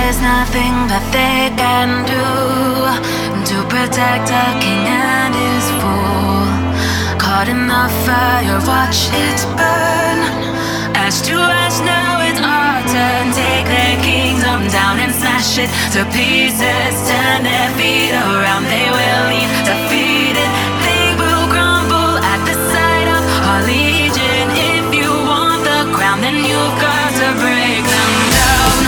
is nothing that they can do to protect a king and his fool. Caught in the fire, watch it burn. Ash to ash, now it's our turn. Take their kingdom down and smash it to pieces. Turn their feet around, they will leave defeated. They will crumble at the sight of our legion. If you want the crown, then you've got to break them down.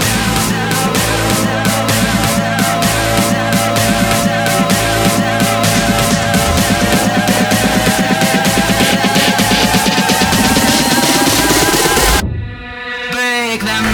Break them.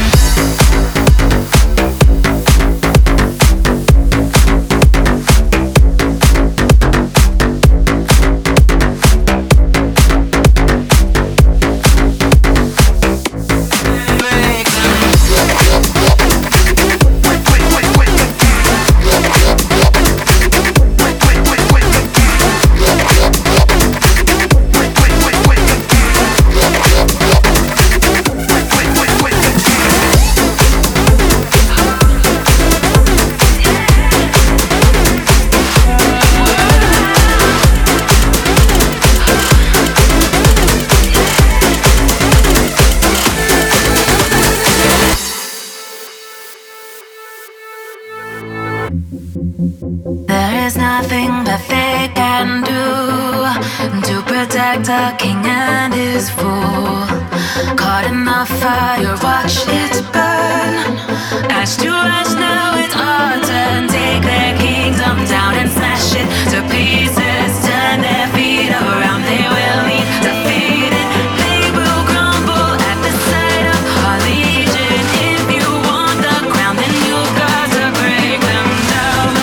There is nothing that they can do to protect a king and his fool. Caught in the fire, watch it burn. Ash to ash, now it's our turn. Take their kingdom down and smash it to pieces. Turn their feet around, they will leave defeated. They will crumble at the sight of our legion. If you want the crown, then you've got to break them down.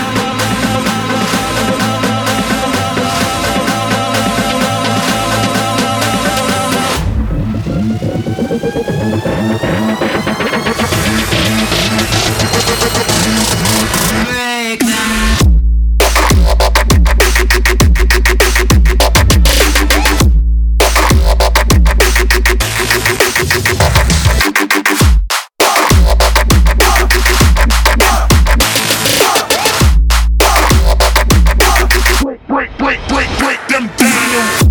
Break them. Break them down.